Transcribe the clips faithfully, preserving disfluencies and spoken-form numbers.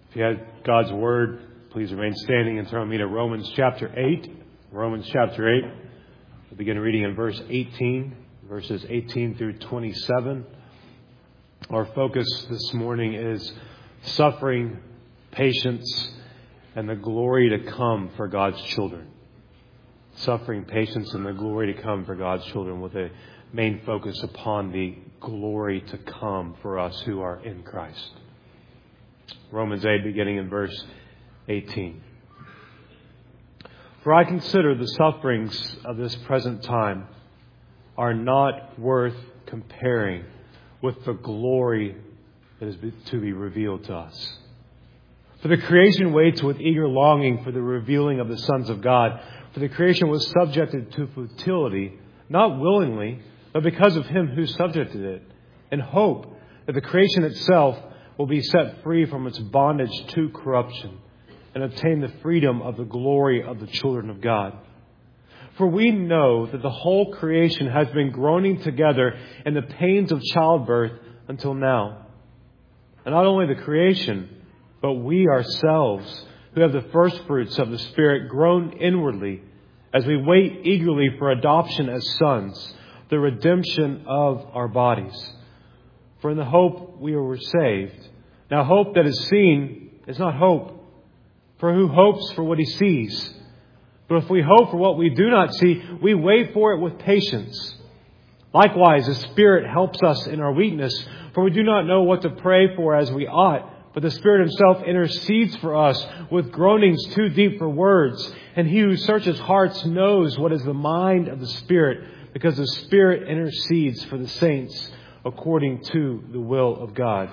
If you had God's Word, please remain standing and turn with me to Romans chapter eight. Romans chapter eight. We'll begin reading in verse eighteen, verses eighteen through twenty-seven. Our focus this morning is suffering, patience, and the glory to come for God's children. Suffering, patience, and the glory to come for God's children, with a main focus upon the glory to come for us who are in Christ. Romans eight, beginning in verse eighteen. For I consider the sufferings of this present time are not worth comparing with the glory that is to be revealed to us. For the creation waits with eager longing for the revealing of the sons of God. For the creation was subjected to futility, not willingly, but because of Him who subjected it, in hope that the creation itself will be set free from its bondage to corruption and obtain the freedom of the glory of the children of God. For we know that the whole creation has been groaning together in the pains of childbirth until now. And not only the creation, but we ourselves, who have the first fruits of the Spirit, groan inwardly as we wait eagerly for adoption as sons, the redemption of our bodies. For in the hope we were saved. Now hope that is seen is not hope. For who hopes for what he sees? But if we hope for what we do not see, we wait for it with patience. Likewise, the Spirit helps us in our weakness, for we do not know what to pray for as we ought. But the Spirit Himself intercedes for us with groanings too deep for words. And He who searches hearts knows what is the mind of the Spirit, because the Spirit intercedes for the saints according to the will of God.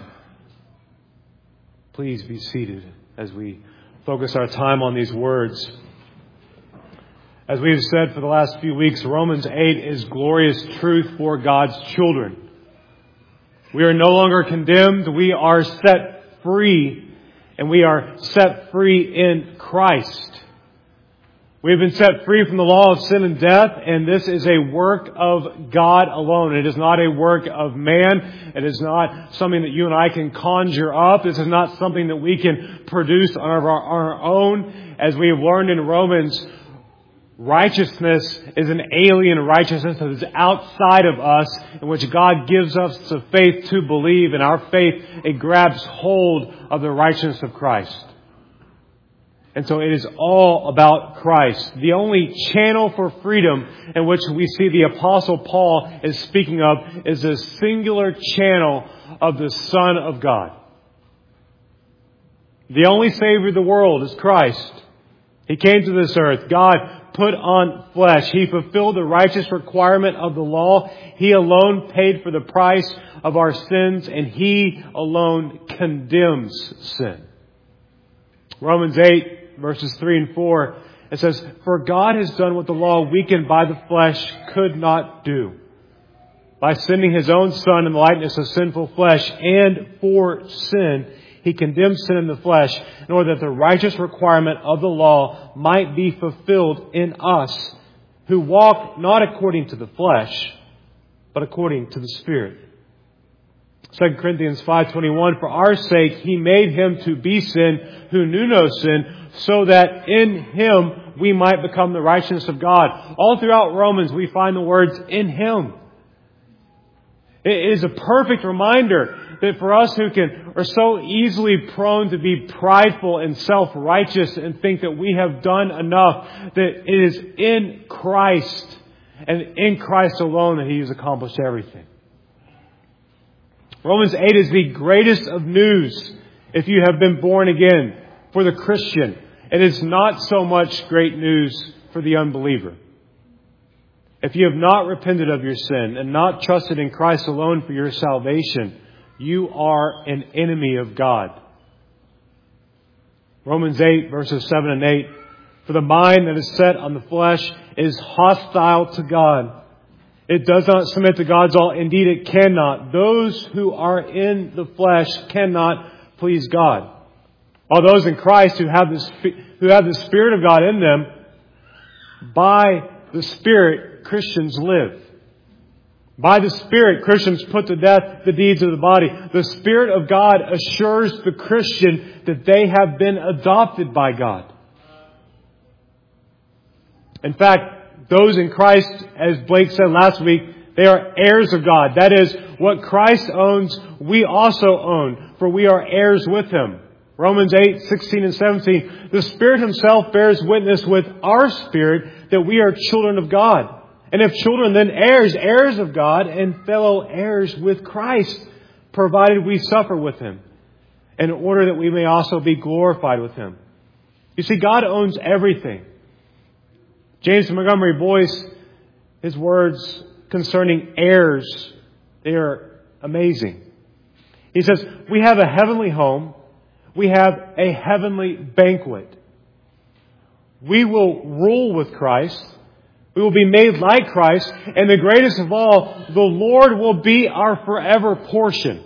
Please be seated as we focus our time on these words. As we have said for the last few weeks, Romans eight is glorious truth for God's children. We are no longer condemned. We are set free, and we are set free in Christ. We have been set free from the law of sin and death, and this is a work of God alone. It is not a work of man. It is not something that you and I can conjure up. This is not something that we can produce on our, our own. As we have learned in Romans, righteousness is an alien righteousness that is outside of us, in which God gives us the faith to believe. And our faith, it grabs hold of the righteousness of Christ. And so it is all about Christ. The only channel for freedom in which we see the Apostle Paul is speaking of is a singular channel of the Son of God. The only Savior of the world is Christ. He came to this earth. God put on flesh. He fulfilled the righteous requirement of the law. He alone paid for the price of our sins, and He alone condemns sin. Romans eight, verses three and four, it says, For God has done what the law, weakened by the flesh, could not do. By sending His own Son in the likeness of sinful flesh, and for sin, He condemned sin in the flesh, in order that the righteous requirement of the law might be fulfilled in us, who walk not according to the flesh, but according to the Spirit. Second Corinthians five twenty-one, For our sake He made Him to be sin who knew no sin, so that in Him we might become the righteousness of God. All throughout Romans we find the words, in Him. It is a perfect reminder that for us who can are so easily prone to be prideful and self-righteous and think that we have done enough, that it is in Christ and in Christ alone that He has accomplished everything. Romans eight is the greatest of news if you have been born again for the Christian. It is not so much great news for the unbeliever. If you have not repented of your sin and not trusted in Christ alone for your salvation, you are an enemy of God. Romans eight, verses seven and eight, For the mind that is set on the flesh is hostile to God. It does not submit to God's law. Indeed, it cannot. Those who are in the flesh cannot please God. All those in Christ who have the, who have the Spirit of God in them, by the Spirit, Christians live. By the Spirit, Christians put to death the deeds of the body. The Spirit of God assures the Christian that they have been adopted by God. In fact, those in Christ, as Blake said last week, they are heirs of God. That is, what Christ owns, we also own, for we are heirs with Him. Romans eight, sixteen and seventeen. The Spirit Himself bears witness with our spirit that we are children of God. And if children, then heirs, heirs of God and fellow heirs with Christ, provided we suffer with Him, in order that we may also be glorified with Him. You see, God owns everything. James Montgomery Boyce, his words concerning heirs, they are amazing. He says, we have a heavenly home. We have a heavenly banquet. We will rule with Christ. We will be made like Christ. And the greatest of all, the Lord will be our forever portion.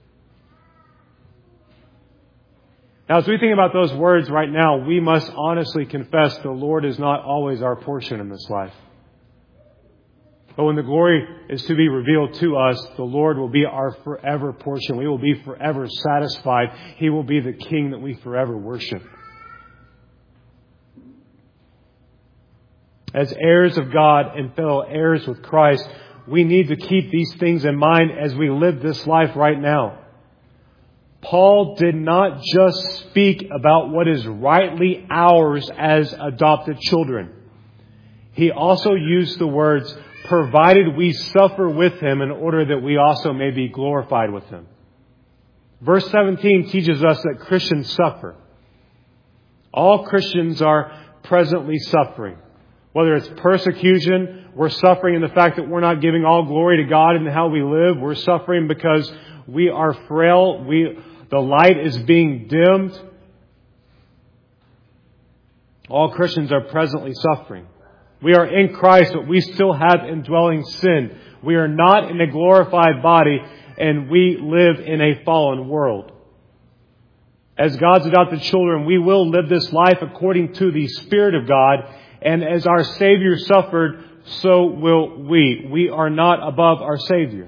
Now, as we think about those words right now, we must honestly confess the Lord is not always our portion in this life. But when the glory is to be revealed to us, the Lord will be our forever portion. We will be forever satisfied. He will be the King that we forever worship. As heirs of God and fellow heirs with Christ, we need to keep these things in mind as we live this life right now. Paul did not just speak about what is rightly ours as adopted children. He also used the words, provided we suffer with Him in order that we also may be glorified with Him. Verse seventeen teaches us that Christians suffer. All Christians are presently suffering. Whether it's persecution, we're suffering in the fact that we're not giving all glory to God in how we live. We're suffering because we are frail. We, the light is being dimmed. All Christians are presently suffering. We are in Christ, but we still have indwelling sin. We are not in a glorified body, and we live in a fallen world. As God's adopted children, we will live this life according to the Spirit of God. And as our Savior suffered, so will we. We are not above our Savior.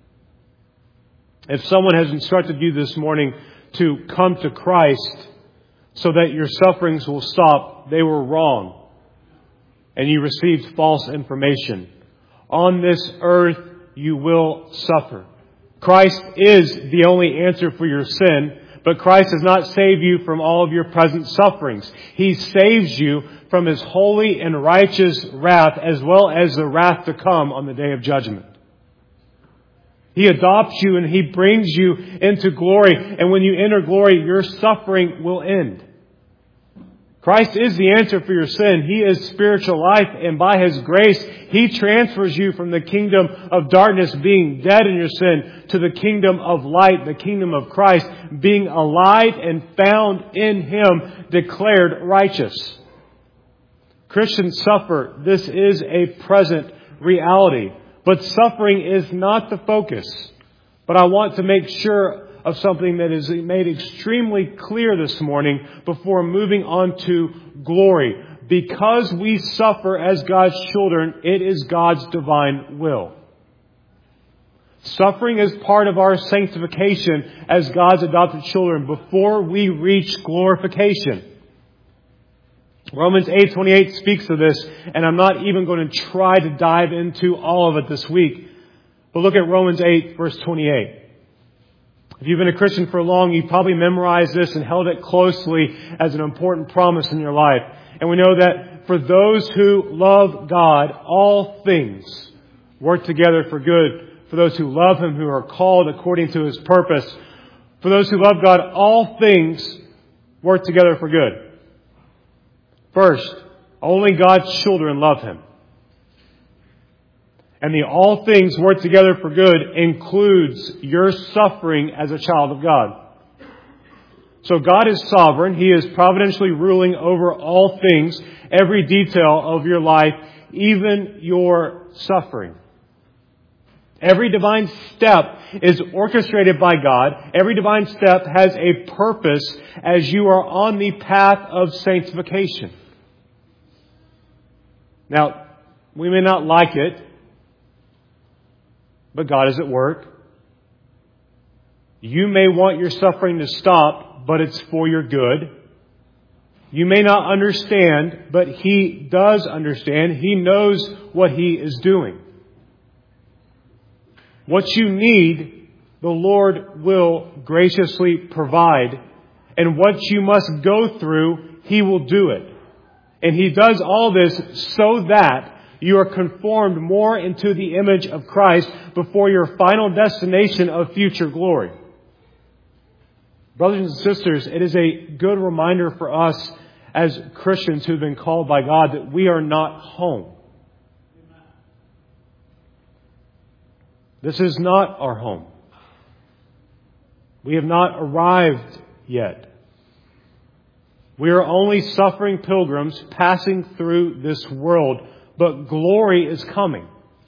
If someone has instructed you this morning to come to Christ so that your sufferings will stop, they were wrong. And you received false information. On this earth, you will suffer. Christ is the only answer for your sin. But Christ does not save you from all of your present sufferings. He saves you from His holy and righteous wrath, as well as the wrath to come on the day of judgment. He adopts you and He brings you into glory. And when you enter glory, your suffering will end. Christ is the answer for your sin. He is spiritual life, and by His grace, He transfers you from the kingdom of darkness, being dead in your sin, to the kingdom of light, the kingdom of Christ, being alive and found in Him, declared righteous. Christians suffer. This is a present reality. But suffering is not the focus. But I want to make sure of something that is made extremely clear this morning before moving on to glory. Because we suffer as God's children, it is God's divine will. Suffering is part of our sanctification as God's adopted children before we reach glorification. Romans eight twenty-eight speaks of this, and I'm not even going to try to dive into all of it this week. But look at Romans eight, verse twenty-eight. If you've been a Christian for long, you've probably memorized this and held it closely as an important promise in your life. And we know that for those who love God, all things work together for good. For those who love Him, who are called according to His purpose. For those who love God, all things work together for good. First, only God's children love Him. And the all things work together for good includes your suffering as a child of God. So God is sovereign. He is providentially ruling over all things, every detail of your life, even your suffering. Every divine step is orchestrated by God. Every divine step has a purpose as you are on the path of sanctification. Now, we may not like it, but God is at work. You may want your suffering to stop, but it's for your good. You may not understand, but He does understand. He knows what He is doing. What you need, the Lord will graciously provide. And what you must go through, He will do it. And He does all this so that you are conformed more into the image of Christ before your final destination of future glory. Brothers and sisters, it is a good reminder for us as Christians who have been called by God that we are not home. This is not our home. We have not arrived yet. We are only suffering pilgrims passing through this world, but glory is coming.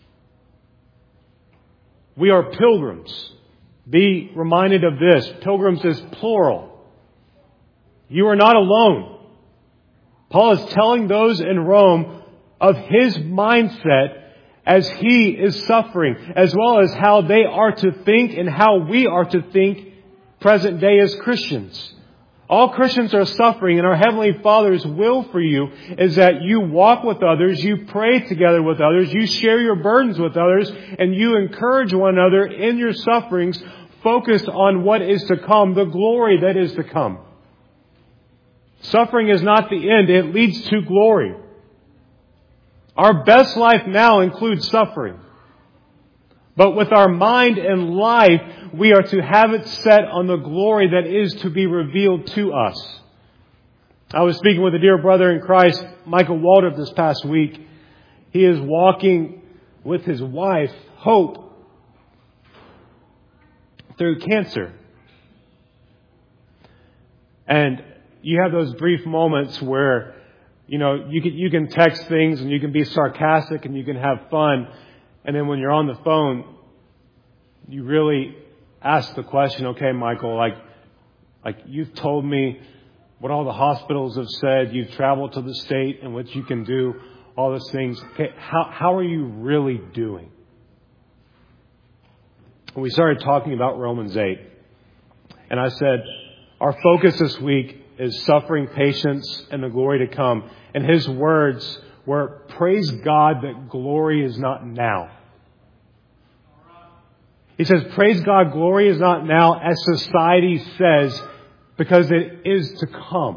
We are pilgrims. Be reminded of this. Pilgrims is plural. You are not alone. Paul is telling those in Rome of his mindset as he is suffering, as well as how they are to think and how we are to think present day as Christians. All Christians are suffering, and our Heavenly Father's will for you is that you walk with others, you pray together with others, you share your burdens with others, and you encourage one another in your sufferings, focused on what is to come, the glory that is to come. Suffering is not the end, it leads to glory. Our best life now includes suffering. But with our mind and life, we are to have it set on the glory that is to be revealed to us. I was speaking with a dear brother in Christ, Michael Waldrop, this past week. He is walking with his wife, Hope, through cancer. And you have those brief moments where, you know, you can, you can text things and you can be sarcastic and you can have fun. And then when you're on the phone, you really ask the question, okay, Michael, like, like you've told me what all the hospitals have said. You've traveled to the state in which you can do all those things. Okay, how, how are you really doing? We started talking about Romans eight. And I said, our focus this week is suffering, patience, and the glory to come. And his words were, praise God that glory is not now. He says, praise God, glory is not now, as society says, because it is to come.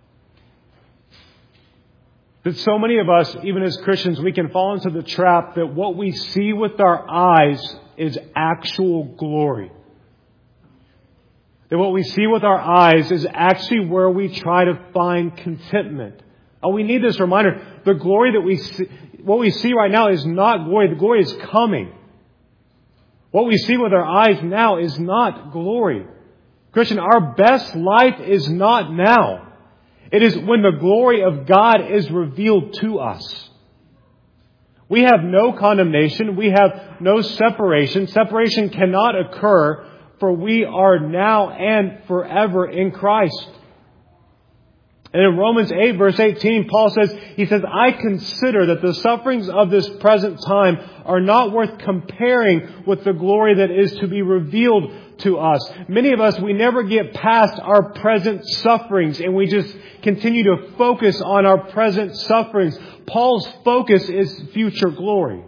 That so many of us, even as Christians, we can fall into the trap that what we see with our eyes is actual glory. That what we see with our eyes is actually where we try to find contentment. Oh, we need this reminder. The glory that we see, what we see right now is not glory. The glory is coming. What we see with our eyes now is not glory. Christian, our best life is not now. It is when the glory of God is revealed to us. We have no condemnation. We have no separation. Separation cannot occur, for we are now and forever in Christ. And in Romans eight, verse eighteen, Paul says, he says, I consider that the sufferings of this present time are not worth comparing with the glory that is to be revealed to us. Many of us, we never get past our present sufferings, and we just continue to focus on our present sufferings. Paul's focus is future glory.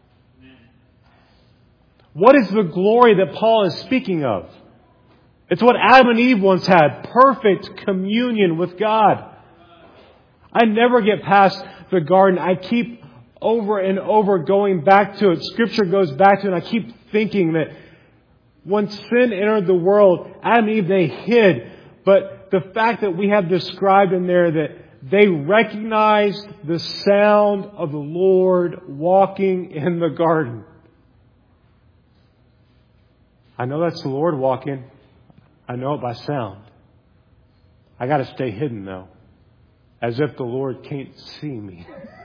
What is the glory that Paul is speaking of? It's what Adam and Eve once had, perfect communion with God. I never get past the garden. I keep over and over going back to it. Scripture goes back to it, and I keep thinking that when sin entered the world, Adam and Eve, they hid. But the fact that we have described in there that they recognized the sound of the Lord walking in the garden. I know that's the Lord walking. I know it by sound. I got to stay hidden, though, as if the Lord can't see me.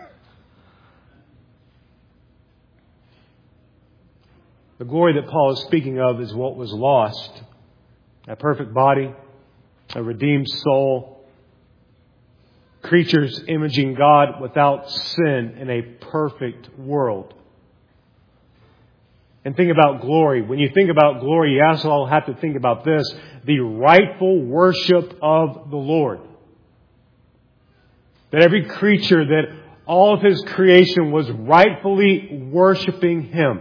The glory that Paul is speaking of is what was lost. A perfect body, a redeemed soul, creatures imaging God without sin in a perfect world. and think about glory. When you think about glory, you also have to think about this: the rightful worship of the Lord. That every creature, that all of His creation was rightfully worshiping Him.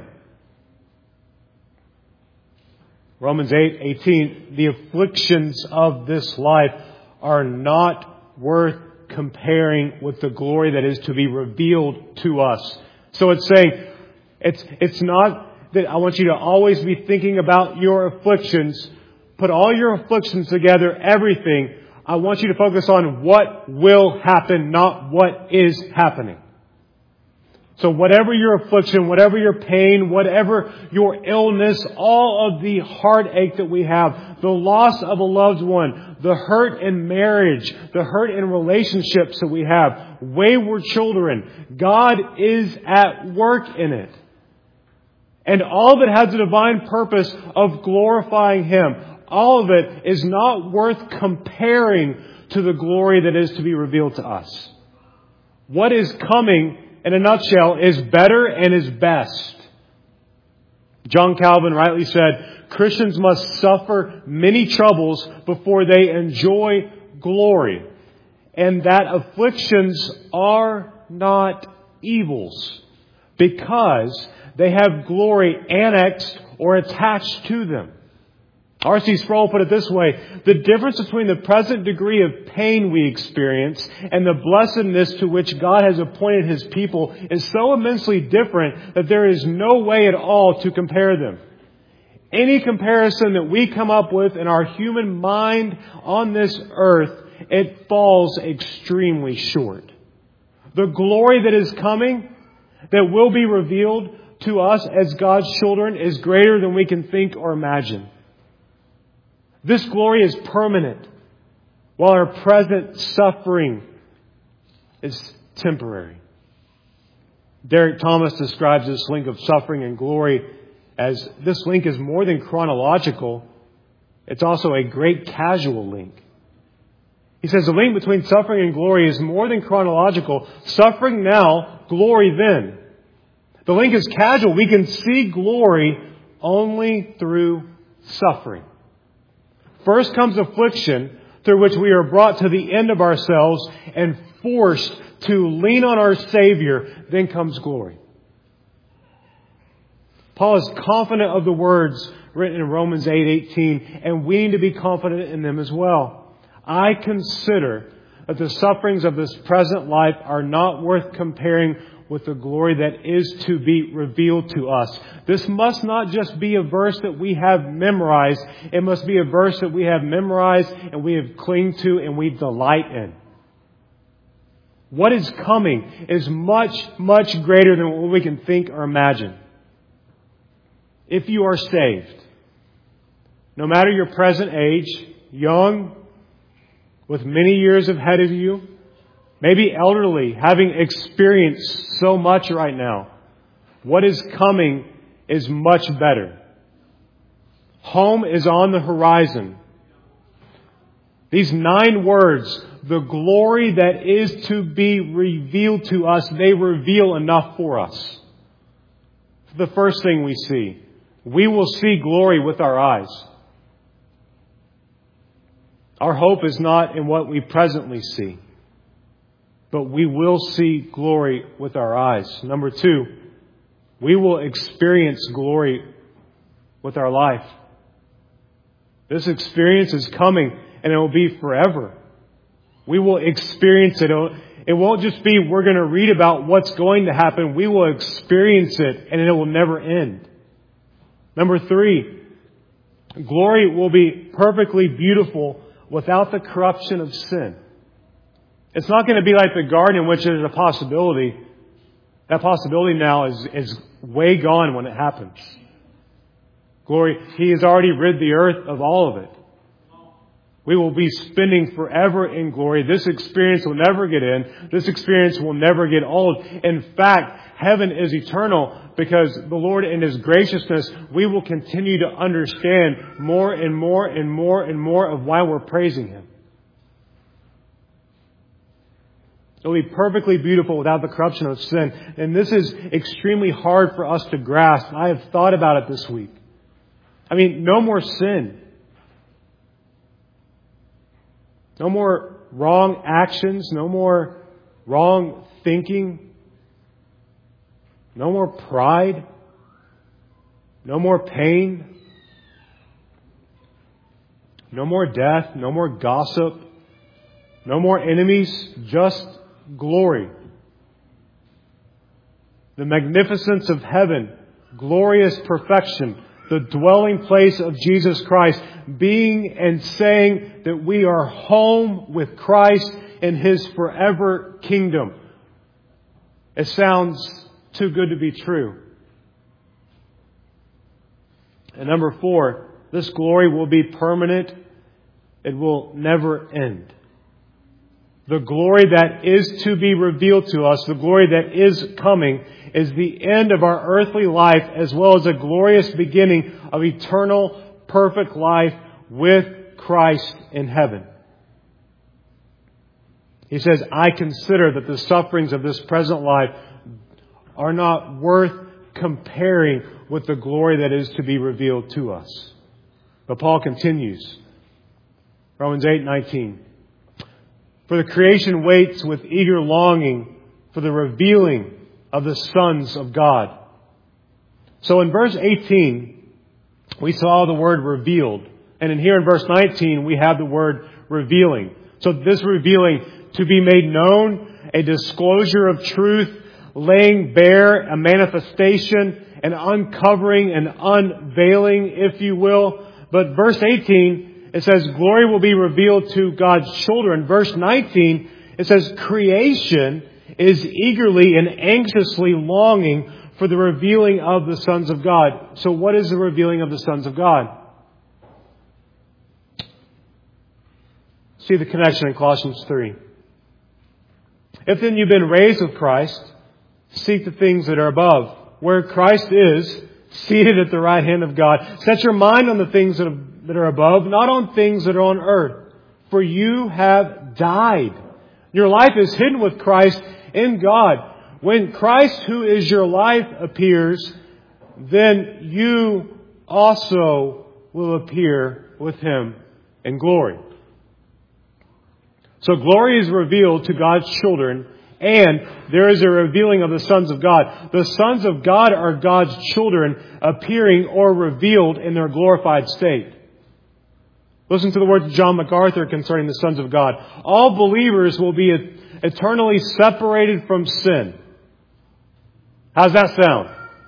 Romans eight eighteen, the afflictions of this life are not worth comparing with the glory that is to be revealed to us. So it's saying, it's it's not that I want you to always be thinking about your afflictions. Put all your afflictions together, everything. I want you to focus on what will happen, not what is happening. So whatever your affliction, whatever your pain, whatever your illness, all of the heartache that we have, the loss of a loved one, the hurt in marriage, the hurt in relationships that we have, wayward children, God is at work in it. And all of it has a divine purpose of glorifying Him. All of it is not worth comparing to the glory that is to be revealed to us. What is coming, in a nutshell, is better and is best. John Calvin rightly said, Christians must suffer many troubles before they enjoy glory. And that afflictions are not evils, because they have glory annexed or attached to them. R C Sproul put it this way: the difference between the present degree of pain we experience and the blessedness to which God has appointed His people is so immensely different that there is no way at all to compare them. Any comparison that we come up with in our human mind on this earth, it falls extremely short. The glory that is coming, that will be revealed to us as God's children, is greater than we can think or imagine. This glory is permanent, while our present suffering is temporary. Derek Thomas describes this link of suffering and glory as this link is more than chronological. It's also a great casual link. He says the link between suffering and glory is more than chronological. Suffering now, glory then. The link is casual. We can see glory only through suffering. First comes affliction, through which we are brought to the end of ourselves and forced to lean on our Savior. Then comes glory. Paul is confident of the words written in Romans eight eighteen, and we need to be confident in them as well. I consider that the sufferings of this present life are not worth comparing with the glory that is to be revealed to us. This must not just be a verse that we have memorized. It must be a verse that we have memorized and we have clinged to and we delight in. What is coming is much, much greater than what we can think or imagine. If you are saved, no matter your present age, young, with many years ahead of you, maybe elderly, having experienced so much right now, what is coming is much better. Home is on the horizon. These nine words, the glory that is to be revealed to us, they reveal enough for us. The first thing we see, we will see glory with our eyes. Our hope is not in what we presently see, but we will see glory with our eyes. Number two, we will experience glory with our life. This experience is coming and it will be forever. We will experience it. It won't just be we're going to read about what's going to happen. We will experience it and it will never end. Number three, glory will be perfectly beautiful without the corruption of sin. It's not going to be like the garden in which there's a possibility. That possibility now is, is way gone when it happens. Glory, He has already rid the earth of all of it. We will be spending forever in glory. This experience will never get in. This experience will never get old. In fact, heaven is eternal because the Lord in His graciousness, we will continue to understand more and more and more and more of why we're praising Him. It will be perfectly beautiful without the corruption of sin. And this is extremely hard for us to grasp. I have thought about it this week. I mean, no more sin. No more wrong actions. No more wrong thinking. No more pride. No more pain. No more death. No more gossip. No more enemies. Just glory. The magnificence of heaven. Glorious perfection. The dwelling place of Jesus Christ. Being and saying that we are home with Christ in His forever kingdom. It sounds too good to be true. And number four, this glory will be permanent. It will never end. The glory that is to be revealed to us, the glory that is coming, is the end of our earthly life as well as a glorious beginning of eternal, perfect life with Christ in heaven. He says, I consider that the sufferings of this present life are not worth comparing with the glory that is to be revealed to us. But Paul continues. Romans eight nineteen. For the creation waits with eager longing for the revealing of the sons of God. So in verse eighteen, we saw the word revealed. And in here in verse nineteen, we have the word revealing. So this revealing, to be made known, a disclosure of truth, laying bare, a manifestation, an uncovering, an unveiling, if you will. But verse eighteen, it says glory will be revealed to God's children. Verse nineteen, it says creation is eagerly and anxiously longing for the revealing of the sons of God. So what is the revealing of the sons of God? See the connection in Colossians three. If then you've been raised with Christ, seek the things that are above, where Christ is, seated at the right hand of God. Set your mind on the things that are, that are above, not on things that are on earth. For you have died. Your life is hidden with Christ in God. When Christ, who is your life, appears, then you also will appear with Him in glory. So glory is revealed to God's children, and there is a revealing of the sons of God. The sons of God are God's children appearing or revealed in their glorified state. Listen to the words of John MacArthur concerning the sons of God. All believers will be eternally separated from sin. How's that sound?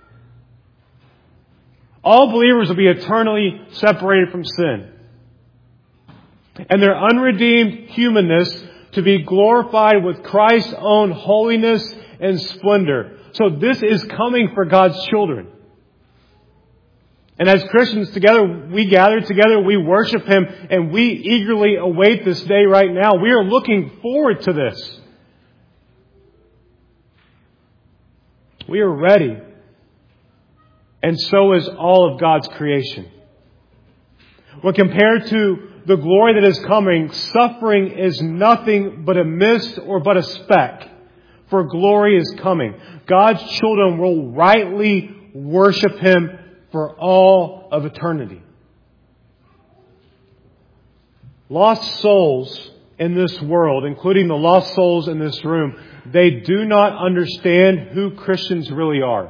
All believers will be eternally separated from sin. And their unredeemed humanness to be glorified with Christ's own holiness and splendor. So this is coming for God's children. And as Christians together, we gather together, we worship Him, and we eagerly await this day right now. We are looking forward to this. We are ready. And so is all of God's creation. When compared to the glory that is coming, suffering is nothing but a mist or but a speck. For glory is coming. God's children will rightly worship Him for all of eternity. Lost souls in this world, including the lost souls in this room, they do not understand who Christians really are.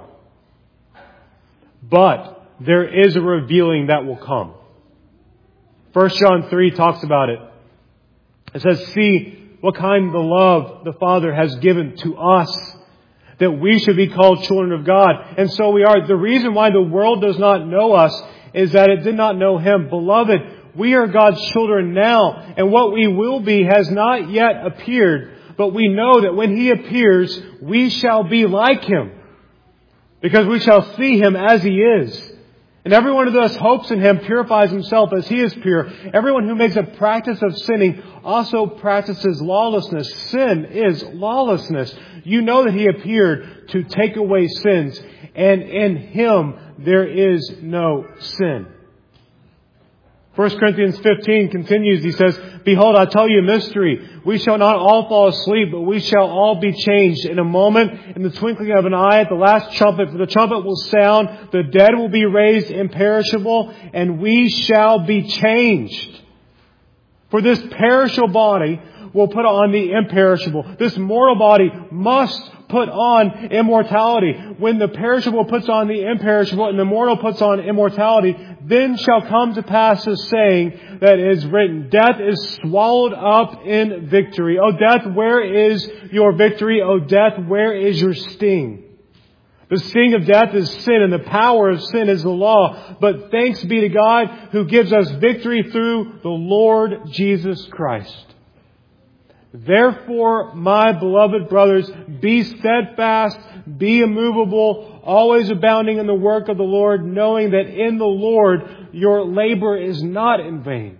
But there is a revealing that will come. First John three talks about it. It says, see what kind of love the Father has given to us, that we should be called children of God. And so we are. The reason why the world does not know us is that it did not know Him. Beloved, we are God's children now, and what we will be has not yet appeared. But we know that when He appears, we shall be like Him, because we shall see Him as He is. And everyone who thus hopes in Him purifies himself as He is pure. Everyone who makes a practice of sinning also practices lawlessness. Sin is lawlessness. You know that He appeared to take away sins, and in Him there is no sin. First Corinthians fifteen continues. He says, "Behold, I tell you a mystery. We shall not all fall asleep, but we shall all be changed in a moment, in the twinkling of an eye, at the last trumpet. For the trumpet will sound, the dead will be raised imperishable, and we shall be changed. For this perishable body will put on the imperishable." This mortal body must put on immortality. When the perishable puts on the imperishable and the mortal puts on immortality, then shall come to pass the saying that is written, "Death is swallowed up in victory." O death, where is your victory? O death, where is your sting? The sting of death is sin, and the power of sin is the law. But thanks be to God who gives us victory through the Lord Jesus Christ. Therefore, my beloved brothers, be steadfast, be immovable, always abounding in the work of the Lord, knowing that in the Lord your labor is not in vain.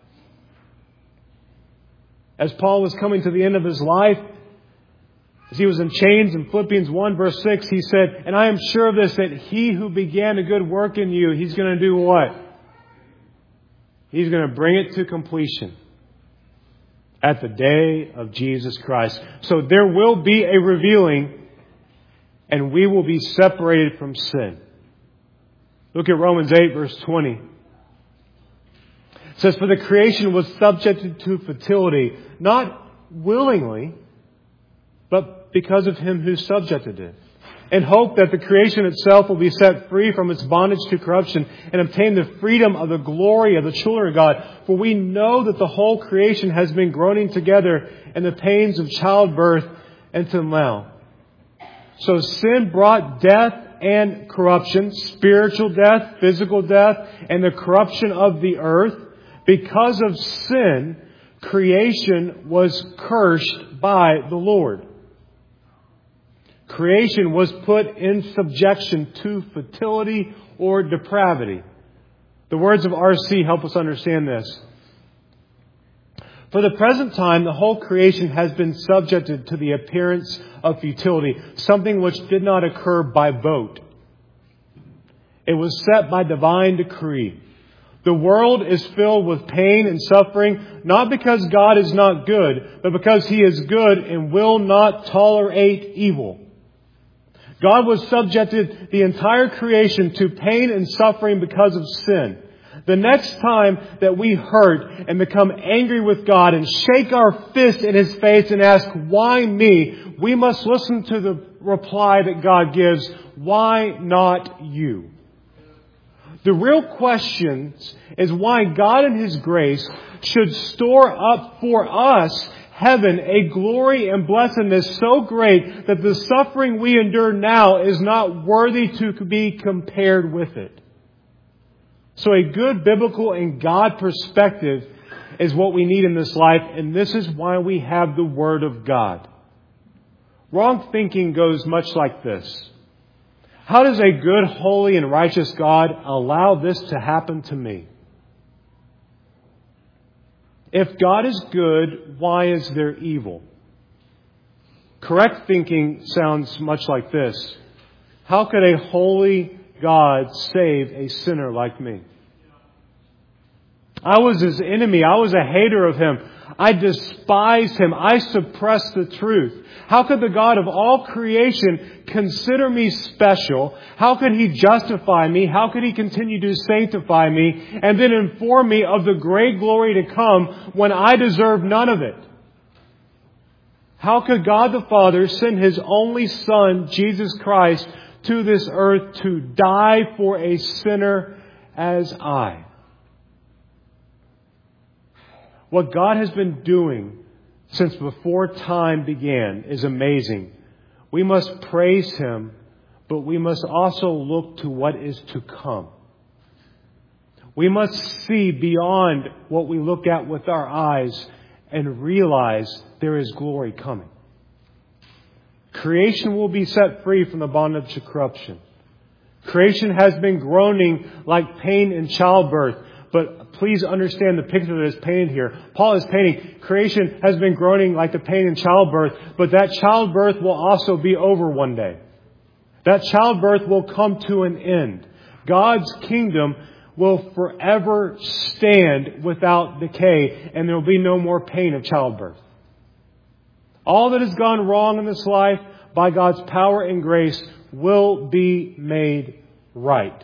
As Paul was coming to the end of his life, as he was in chains in Philippians one verse six, he said, "And I am sure of this, that he who began a good work in you, he's going to do what? He's going to bring it to completion at the day of Jesus Christ." So there will be a revealing, and we will be separated from sin. Look at Romans eight verse twenty. It says, "For the creation was subjected to futility, not willingly, but because of Him who subjected it, in hope that the creation itself will be set free from its bondage to corruption and obtain the freedom of the glory of the children of God. For we know that the whole creation has been groaning together in the pains of childbirth until now." So sin brought death and corruption, spiritual death, physical death, and the corruption of the earth. Because of sin, creation was cursed by the Lord. Creation was put in subjection to futility or depravity. The words of R C help us understand this. "For the present time, the whole creation has been subjected to the appearance of futility, something which did not occur by vote. It was set by divine decree. The world is filled with pain and suffering, not because God is not good, but because He is good and will not tolerate evil." God was subjected the entire creation to pain and suffering because of sin. The next time that we hurt and become angry with God and shake our fist in His face and ask, "Why me?" we must listen to the reply that God gives, "Why not you?" The real question is why God in His grace should store up for us heaven, a glory and blessedness so great that the suffering we endure now is not worthy to be compared with it. So a good biblical and God perspective is what we need in this life, and this is why we have the Word of God. Wrong thinking goes much like this. How does a good, holy, and righteous God allow this to happen to me? If God is good, why is there evil? Correct thinking sounds much like this. How could a holy God save a sinner like me? I was His enemy. I was a hater of Him. I despised Him. I suppressed the truth. How could the God of all creation consider me special? How could He justify me? How could He continue to sanctify me and then inform me of the great glory to come when I deserve none of it? How could God the Father send His only Son, Jesus Christ, to this earth to die for a sinner as I? What God has been doing since before time began is amazing. We must praise Him, but we must also look to what is to come. We must see beyond what we look at with our eyes and realize there is glory coming. Creation will be set free from the bondage of corruption. Creation has been groaning like pain in childbirth. But please understand the picture that is painted here. Paul is painting creation has been groaning like the pain in childbirth, but that childbirth will also be over one day. That childbirth will come to an end. God's kingdom will forever stand without decay, and there will be no more pain of childbirth. All that has gone wrong in this life, by God's power and grace, will be made right.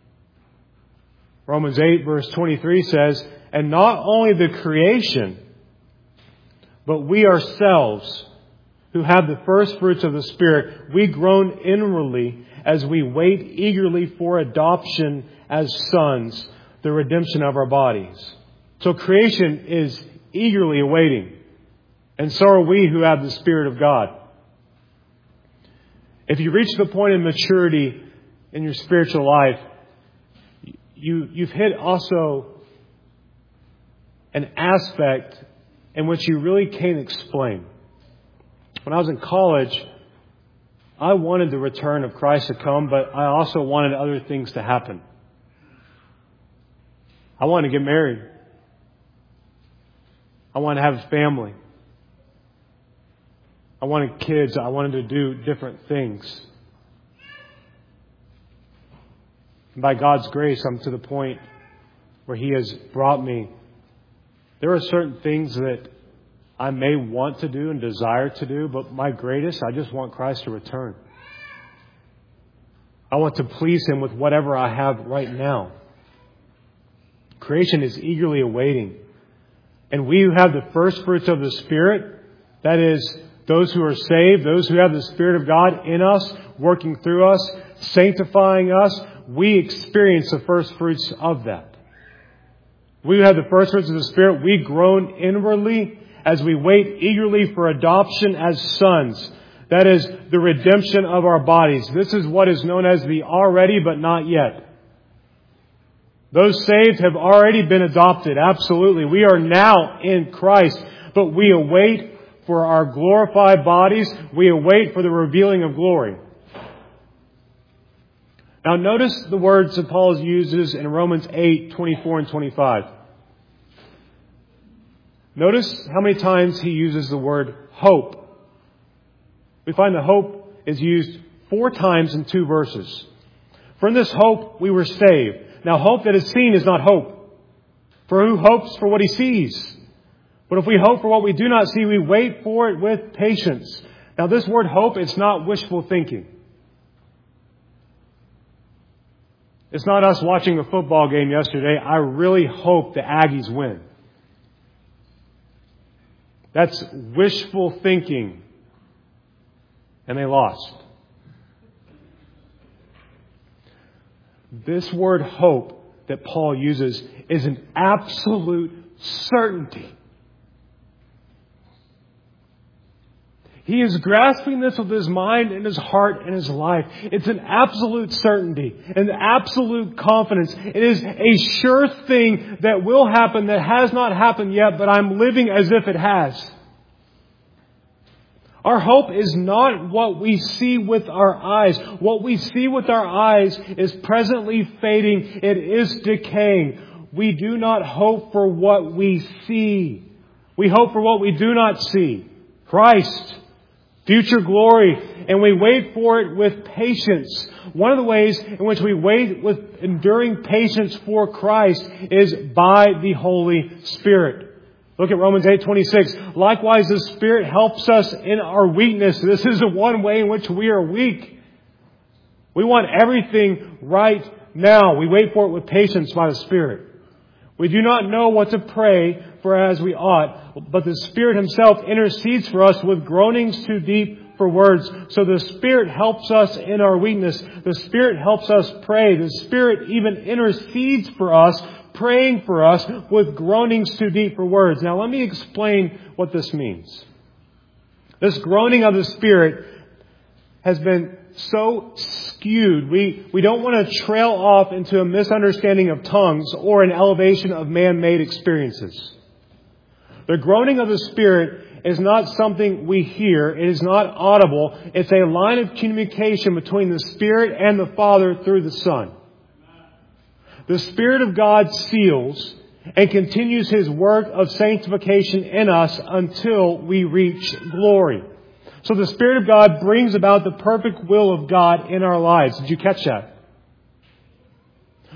Romans eight verse twenty-three says, and not only the creation, but we ourselves, who have the first fruits of the Spirit, we groan inwardly as we wait eagerly for adoption as sons, the redemption of our bodies. So creation is eagerly awaiting. And so are we who have the Spirit of God. If you reach the point of maturity in your spiritual life, you, you've hit also an aspect in which you really can't explain. When I was in college, I wanted the return of Christ to come, but I also wanted other things to happen. I wanted to get married. I wanted to have a family. I wanted kids. I wanted to do different things. And by God's grace, I'm to the point where He has brought me. There are certain things that I may want to do and desire to do, but my greatest, I just want Christ to return. I want to please Him with whatever I have right now. Creation is eagerly awaiting. And we who have the first fruits of the Spirit, that is, those who are saved, those who have the Spirit of God in us, working through us, sanctifying us, we experience the first fruits of that. We who have the first fruits of the Spirit, we groan inwardly as we wait eagerly for adoption as sons. That is, the redemption of our bodies. This is what is known as the already but not yet. Those saved have already been adopted. Absolutely. We are now in Christ, but we await for our glorified bodies. We await for the revealing of glory. Now notice the words that Paul uses in Romans eight, twenty-four and twenty-five. Notice how many times he uses the word hope. We find the hope is used four times in two verses. For in this hope we were saved. Now hope that is seen is not hope. For who hopes for what he sees? But if we hope for what we do not see, we wait for it with patience. Now this word hope, it's not wishful thinking. It's not us watching a football game yesterday. I really hope the Aggies win. That's wishful thinking. And they lost. This word hope that Paul uses is an absolute certainty. He is grasping this with his mind and his heart and his life. It's an absolute certainty, an absolute confidence. It is a sure thing that will happen, that has not happened yet, but I'm living as if it has. Our hope is not what we see with our eyes. What we see with our eyes is presently fading. It is decaying. We do not hope for what we see. We hope for what we do not see. Christ. Future glory. And we wait for it with patience. One of the ways in which we wait with enduring patience for Christ is by the Holy Spirit. Look at Romans eight twenty-six. Likewise, the Spirit helps us in our weakness. This is the one way in which we are weak. We want everything right now. We wait for it with patience by the Spirit. We do not know what to pray for as we ought, but the Spirit Himself intercedes for us with groanings too deep for words. So the Spirit helps us in our weakness. The Spirit helps us pray. The Spirit even intercedes for us, praying for us with groanings too deep for words. Now let me explain what this means. This groaning of the Spirit has been so skewed. We, we don't want to trail off into a misunderstanding of tongues or an elevation of man-made experiences. The groaning of the Spirit is not something we hear. It is not audible. It's a line of communication between the Spirit and the Father through the Son. The Spirit of God seals and continues His work of sanctification in us until we reach glory. So the Spirit of God brings about the perfect will of God in our lives. Did you catch that?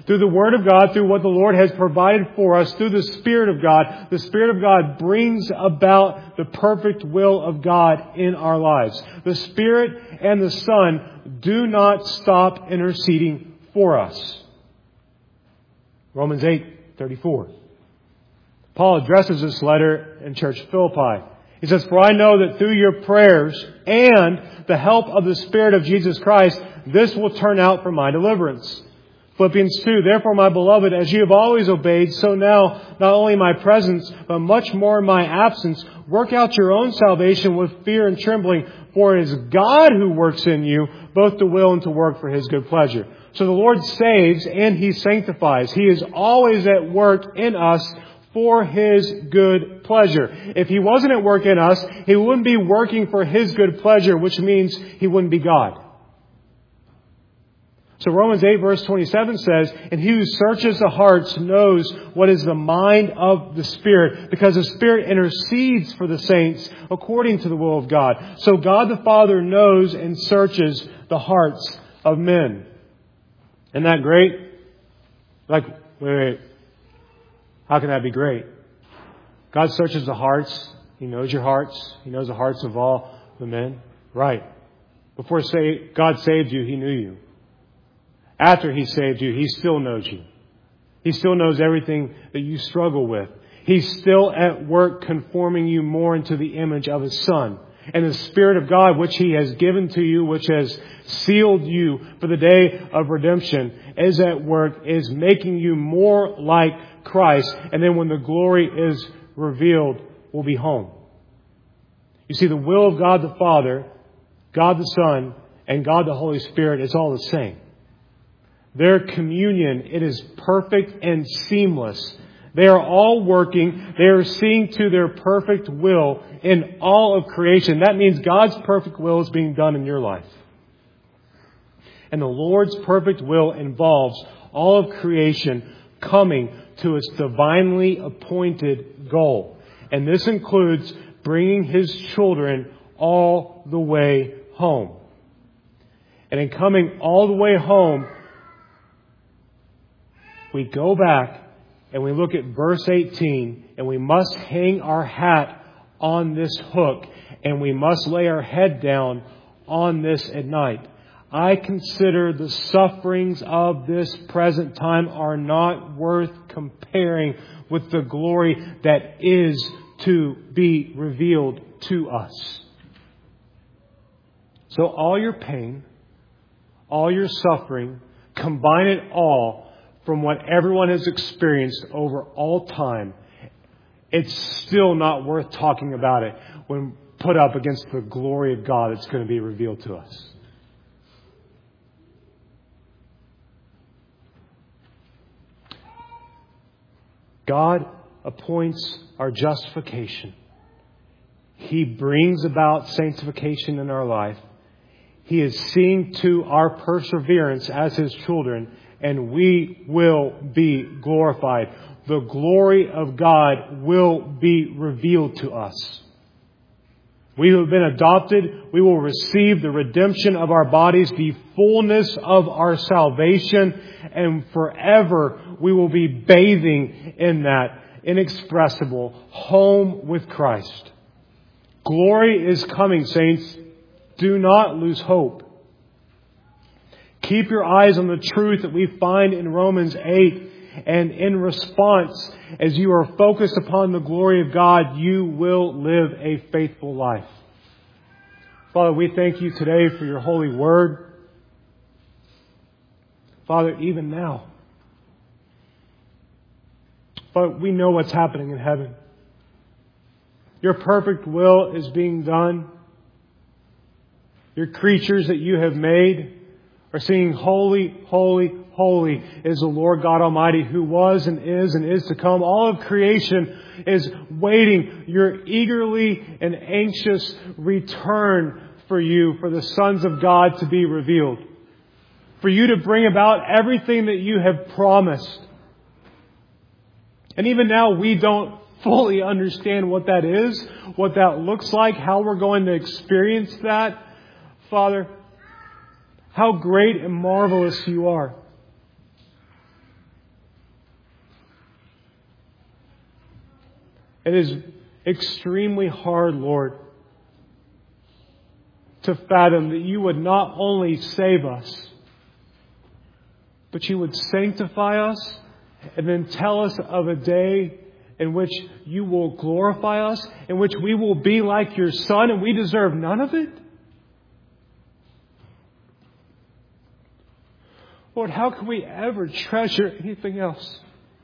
Through the Word of God, through what the Lord has provided for us, through the Spirit of God, the Spirit of God brings about the perfect will of God in our lives. The Spirit and the Son do not stop interceding for us. Romans eight thirty-four. Paul addresses this letter in Church Philippi. He says, "For I know that through your prayers and the help of the Spirit of Jesus Christ, this will turn out for my deliverance." Philippians two, "Therefore, my beloved, as you have always obeyed, so now, not only in my presence, but much more in my absence, work out your own salvation with fear and trembling, for it is God who works in you, both to will and to work for His good pleasure." So the Lord saves and He sanctifies. He is always at work in us for His good pleasure. If He wasn't at work in us, He wouldn't be working for His good pleasure, which means He wouldn't be God. So Romans eight verse twenty-seven says, "And He who searches the hearts knows what is the mind of the Spirit, because the Spirit intercedes for the saints according to the will of God." So God the Father knows and searches the hearts of men. Isn't that great? Like, wait, wait. How can that be great? God searches the hearts. He knows your hearts. He knows the hearts of all the men. Right. Before say God saved you, He knew you. After He saved you, He still knows you. He still knows everything that you struggle with. He's still at work conforming you more into the image of His Son. And the Spirit of God, which He has given to you, which has sealed you for the day of redemption, is at work, is making you more like Christ. And then when the glory is revealed, we'll be home. You see, the will of God the Father, God the Son, and God the Holy Spirit is all the same. Their communion, it is perfect and seamless. They are all working. They are seeing to their perfect will in all of creation. That means God's perfect will is being done in your life. And the Lord's perfect will involves all of creation coming to its divinely appointed goal. And this includes bringing His children all the way home. And in coming all the way home, we go back and we look at verse eighteen, and we must hang our hat on this hook, and we must lay our head down on this at night. "I consider the sufferings of this present time are not worth comparing with the glory that is to be revealed to us." So all your pain, all your suffering, combine it all from what everyone has experienced over all time, it's still not worth talking about it when put up against the glory of God that's going to be revealed to us. God appoints our justification. He brings about sanctification in our life. He is seeing to our perseverance as His children, and we will be glorified. The glory of God will be revealed to us. We who have been adopted, we will receive the redemption of our bodies, the fullness of our salvation, and forever we will be bathing in that inexpressible home with Christ. Glory is coming, saints. Do not lose hope. Keep your eyes on the truth that we find in Romans eight. And in response, as you are focused upon the glory of God, you will live a faithful life. Father, we thank You today for Your holy word. Father, even now, Father, we know what's happening in heaven. Your perfect will is being done. Your creatures that You have made are singing, "Holy, holy, holy is the Lord God Almighty, who was and is and is to come." All of creation is waiting your eagerly and anxious return for You, for the sons of God to be revealed. For You to bring about everything that You have promised. And even now we don't fully understand what that is, what that looks like, how we're going to experience that. Father, how great and marvelous You are. It is extremely hard, Lord, to fathom that you would not only save us, but you would sanctify us and then tell us of a day in which you will glorify us, in which we will be like your Son, and we deserve none of it? Lord, how can we ever treasure anything else?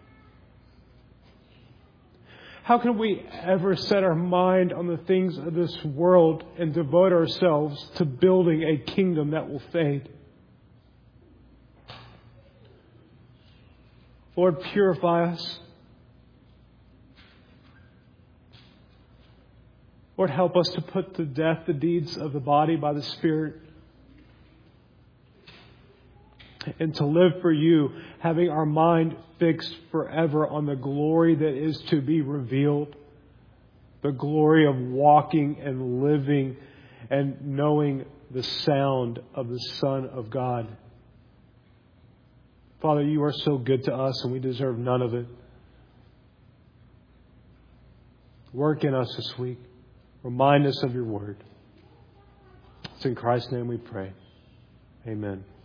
How can we ever set our mind on the things of this world and devote ourselves to building a kingdom that will fade? Lord, purify us. Lord, help us to put to death the deeds of the body by the Spirit, and to live for you, having our mind fixed forever on the glory that is to be revealed, the glory of walking and living and knowing the sound of the Son of God. Father, you are so good to us, and we deserve none of it. Work in us this week. Remind us of your word. It's in Christ's name we pray. Amen.